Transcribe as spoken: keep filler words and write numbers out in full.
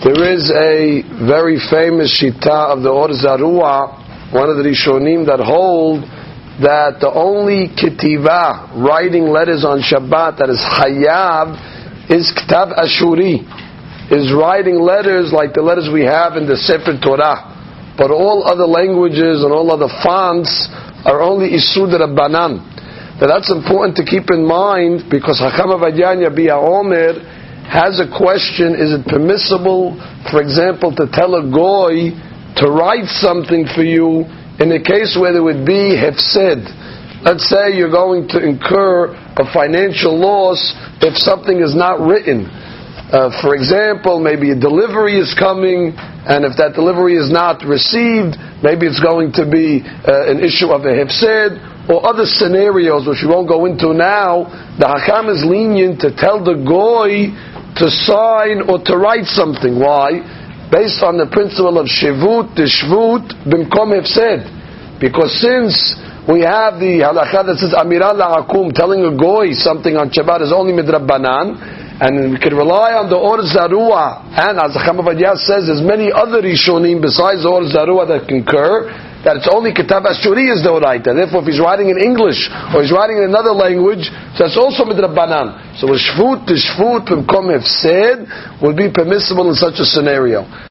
There is a very famous shita of the Or Zarua, one of the Rishonim, that hold that the only ketiva, writing letters on Shabbat, that is hayav, is ktav ashuri, is writing letters like the letters we have in the Sefer Torah. But all other languages and all other fonts are only isud rabbanan. Now that's important to keep in mind, because Chacham Avadyan Yabia Omer has a question: is it permissible, for example, to tell a goy to write something for you in a case where there would be hefsed? Let's say you're going to incur a financial loss if something is not written. Uh, for example, maybe a delivery is coming, and if that delivery is not received, maybe it's going to be uh, an issue of a hefsed, or other scenarios which we won't go into now. The Hakam is lenient to tell the goy to sign or to write something. Why? Based on the principle of shivut, tishvut, bimkom hefsed. Because since we have the halakha that says amira la'akum, telling a goy something on Shabbat is only midrabbanan, and we can rely on the Or Zarua, and as Chacham Avadiyah says, there's many other Rishonim besides the Or Zarua that concur that it's only Kitav Ashuri is the Oraita. Therefore, if he's writing in English or he's writing in another language, so that's also midrabbanan. So a shvut, the shvut, bimkom hefsed would be permissible in such a scenario.